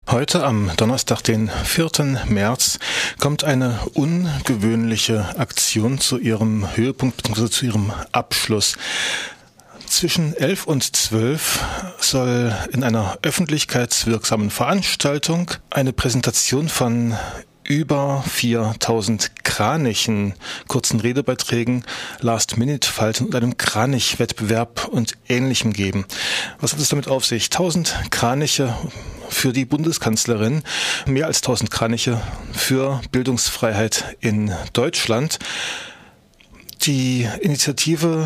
Heute am Donnerstag, den 4. März, kommt eine ungewöhnliche Aktion zu ihrem Höhepunkt bzw. zu ihrem Abschluss. Zwischen 11 und 12 soll in einer öffentlichkeitswirksamen Veranstaltung eine Präsentation von über 4000 Kranichen, kurzen Redebeiträgen, Last-Minute-Falten und einem Kranich-Wettbewerb und Ähnlichem geben. Was hat es damit auf sich? 1000 Kraniche für die Bundeskanzlerin, mehr als 1000 Kraniche für Bildungsfreiheit in Deutschland. Die Initiative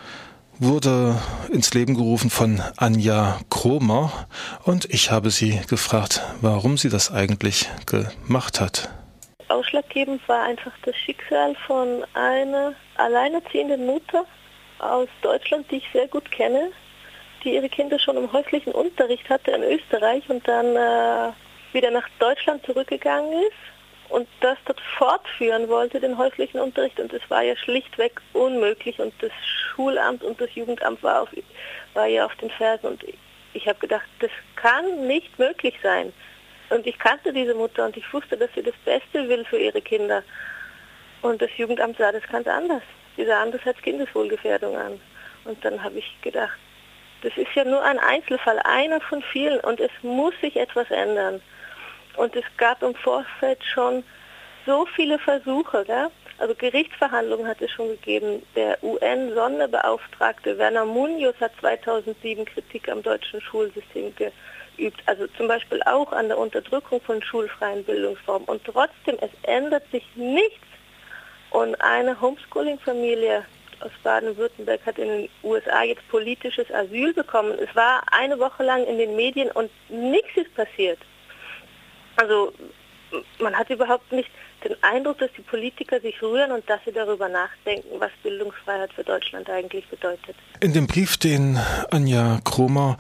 wurde ins Leben gerufen von Anja Kromer und ich habe sie gefragt, warum sie das eigentlich gemacht hat. Ausschlaggebend war einfach das Schicksal von einer alleinerziehenden Mutter aus Deutschland, die ich sehr gut kenne, die ihre Kinder schon im häuslichen Unterricht hatte in Österreich und dann wieder nach Deutschland zurückgegangen ist und das dort fortführen wollte, den häuslichen Unterricht. Und es war ja schlichtweg unmöglich und das Schulamt und das Jugendamt war ja auf den Fersen. Und ich habe gedacht, das kann nicht möglich sein. Und ich kannte diese Mutter und ich wusste, dass sie das Beste will für ihre Kinder. Und das Jugendamt sah das ganz anders. Sie sahen das als Kindeswohlgefährdung an. Und dann habe ich gedacht, das ist ja nur ein Einzelfall, einer von vielen und es muss sich etwas ändern. Und es gab im Vorfeld schon so viele Versuche, gell? Also Gerichtsverhandlungen hat es schon gegeben. Der UN-Sonderbeauftragte Werner Munoz hat 2007 Kritik am deutschen Schulsystem geübt. Also zum Beispiel auch an der Unterdrückung von schulfreien Bildungsformen. Und trotzdem, es ändert sich nichts. Und eine Homeschooling-Familie aus Baden-Württemberg hat in den USA jetzt politisches Asyl bekommen. Es war eine Woche lang in den Medien und nichts ist passiert. Also man hat überhaupt nicht den Eindruck, dass die Politiker sich rühren und dass sie darüber nachdenken, was Bildungsfreiheit für Deutschland eigentlich bedeutet. In dem Brief, den Anja Kromer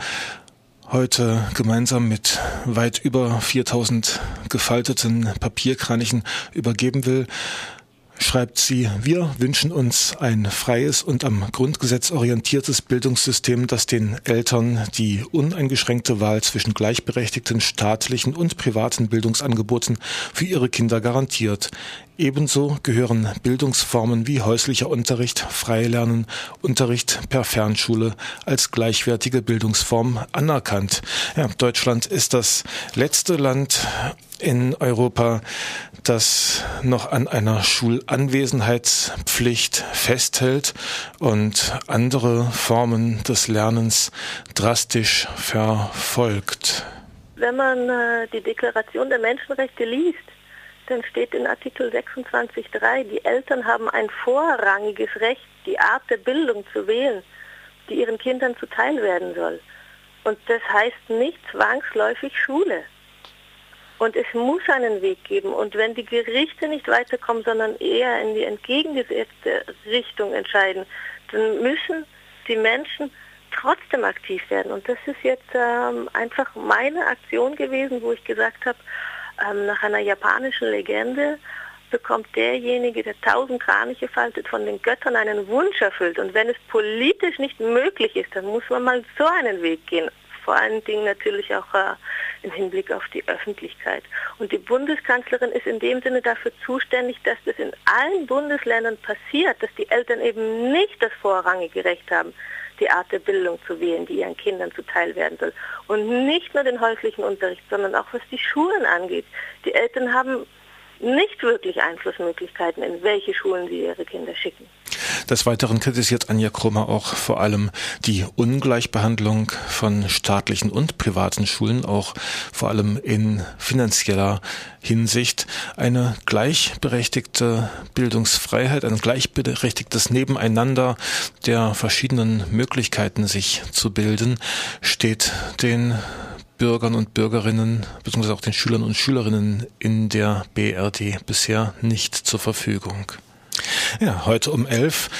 heute gemeinsam mit weit über 4000 gefalteten Papierkranichen übergeben will, schreibt sie, wir wünschen uns ein freies und am Grundgesetz orientiertes Bildungssystem, das den Eltern die uneingeschränkte Wahl zwischen gleichberechtigten staatlichen und privaten Bildungsangeboten für ihre Kinder garantiert. Ebenso gehören Bildungsformen wie häuslicher Unterricht, Freilernen, Unterricht per Fernschule als gleichwertige Bildungsform anerkannt. Ja, Deutschland ist das letzte Land in Europa, das noch an einer Schulanwesenheitspflicht festhält und andere Formen des Lernens drastisch verfolgt. Wenn man die Deklaration der Menschenrechte liest, dann steht in Artikel 26.3, die Eltern haben ein vorrangiges Recht, die Art der Bildung zu wählen, die ihren Kindern zuteil werden soll. Und das heißt nicht zwangsläufig Schule. Und es muss einen Weg geben. Und wenn die Gerichte nicht weiterkommen, sondern eher in die entgegengesetzte Richtung entscheiden, dann müssen die Menschen trotzdem aktiv werden. Und das ist jetzt einfach meine Aktion gewesen, wo ich gesagt habe, nach einer japanischen Legende bekommt derjenige, der 1000 Kraniche faltet, von den Göttern einen Wunsch erfüllt. Und wenn es politisch nicht möglich ist, dann muss man mal so einen Weg gehen. Vor allen Dingen natürlich auch im Hinblick auf die Öffentlichkeit. Und die Bundeskanzlerin ist in dem Sinne dafür zuständig, dass das in allen Bundesländern passiert, dass die Eltern eben nicht das vorrangige Recht haben, die Art der Bildung zu wählen, die ihren Kindern zuteil werden soll. Und nicht nur den häuslichen Unterricht, sondern auch was die Schulen angeht. Die Eltern haben nicht wirklich Einflussmöglichkeiten, in welche Schulen sie ihre Kinder schicken. Des Weiteren kritisiert Anja Kromer auch vor allem die Ungleichbehandlung von staatlichen und privaten Schulen, auch vor allem in finanzieller Hinsicht. Eine gleichberechtigte Bildungsfreiheit, ein gleichberechtigtes Nebeneinander der verschiedenen Möglichkeiten, sich zu bilden, steht den Bürgern und Bürgerinnen bzw. auch den Schülern und Schülerinnen in der BRD bisher nicht zur Verfügung. Ja, heute um 11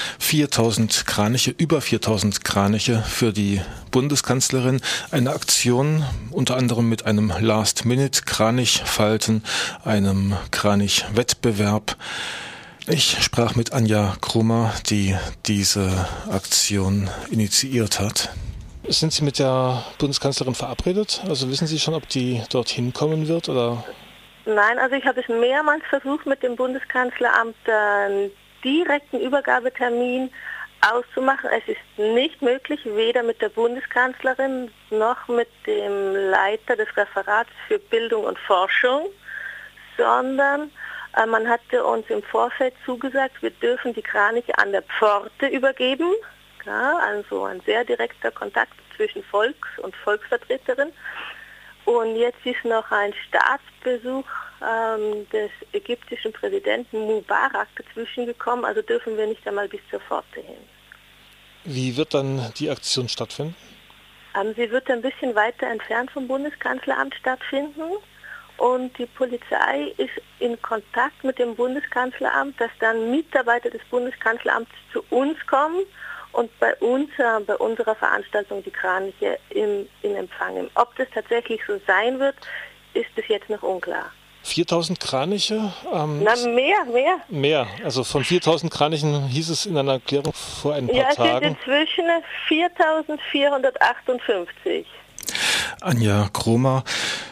über 4000 Kraniche für die Bundeskanzlerin. Eine Aktion unter anderem mit einem Last-Minute-Kranichfalten, einem Kranich-Wettbewerb. Ich sprach mit Anja Kromer, die diese Aktion initiiert hat. Sind Sie mit der Bundeskanzlerin verabredet? Also wissen Sie schon, ob die dorthin kommen wird? Oder? Nein, also ich habe es mehrmals versucht, mit dem Bundeskanzleramt einen direkten Übergabetermin auszumachen. Es ist nicht möglich, weder mit der Bundeskanzlerin noch mit dem Leiter des Referats für Bildung und Forschung, sondern man hatte uns im Vorfeld zugesagt, wir dürfen die Kraniche an der Pforte übergeben. Ja, also ein sehr direkter Kontakt zwischen Volks- und Volksvertreterin. Und jetzt ist noch ein Staatsbesuch des ägyptischen Präsidenten Mubarak dazwischen gekommen, also dürfen wir nicht einmal bis zur Pforte hin. Wie wird dann die Aktion stattfinden? Sie wird ein bisschen weiter entfernt vom Bundeskanzleramt stattfinden und die Polizei ist in Kontakt mit dem Bundeskanzleramt, dass dann Mitarbeiter des Bundeskanzleramts zu uns kommen und bei unserer Veranstaltung die Kraniche in Empfang nehmen. Ob das tatsächlich so sein wird, ist bis jetzt noch unklar. 4.000 Kraniche? Mehr. Mehr. Also von 4.000 Kranichen hieß es in einer Erklärung vor ein paar Tagen. Ja, es sind inzwischen 4.458. Anja Kromer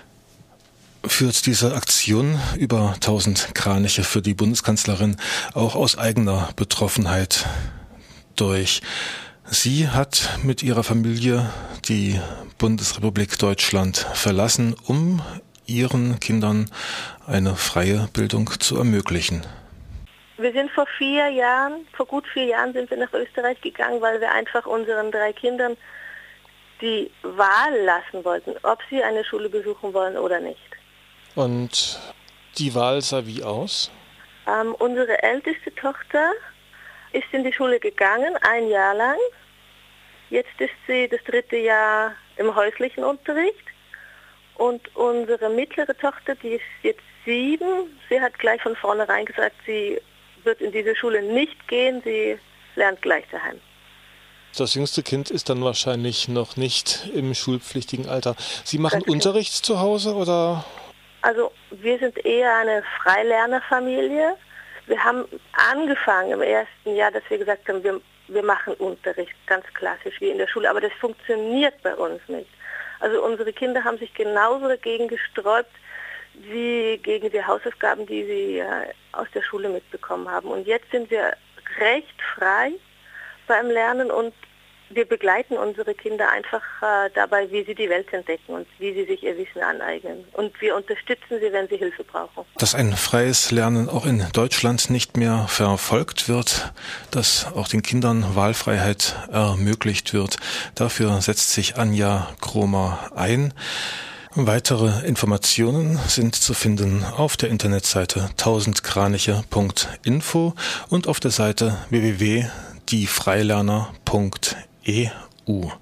führt diese Aktion über 1.000 Kraniche für die Bundeskanzlerin auch aus eigener Betroffenheit durch. Sie hat mit ihrer Familie die Bundesrepublik Deutschland verlassen, um ihren Kindern eine freie Bildung zu ermöglichen. Wir sind vor gut 4 Jahren sind wir nach Österreich gegangen, weil wir einfach unseren 3 Kindern die Wahl lassen wollten, ob sie eine Schule besuchen wollen oder nicht. Und die Wahl sah wie aus? Unsere älteste Tochter ist in die Schule gegangen, 1 Jahr lang. Jetzt ist sie das 3. Jahr im häuslichen Unterricht. Und unsere mittlere Tochter, die ist jetzt 7, sie hat gleich von vornherein gesagt, sie wird in diese Schule nicht gehen, sie lernt gleich daheim. Das jüngste Kind ist dann wahrscheinlich noch nicht im schulpflichtigen Alter. Sie machen Unterricht zu Hause oder? Also wir sind eher eine Freilernerfamilie. Wir haben angefangen im ersten Jahr, dass wir gesagt haben, wir machen Unterricht, ganz klassisch wie in der Schule, aber das funktioniert bei uns nicht. Also unsere Kinder haben sich genauso dagegen gesträubt, wie gegen die Hausaufgaben, die sie aus der Schule mitbekommen haben. Und jetzt sind wir recht frei beim Lernen und wir begleiten unsere Kinder einfach dabei, wie sie die Welt entdecken und wie sie sich ihr Wissen aneignen. Und wir unterstützen sie, wenn sie Hilfe brauchen. Dass ein freies Lernen auch in Deutschland nicht mehr verfolgt wird, dass auch den Kindern Wahlfreiheit ermöglicht wird, dafür setzt sich Anja Kromer ein. Weitere Informationen sind zu finden auf der Internetseite 1000kraniche.info und auf der Seite www.diefreilerner.eu.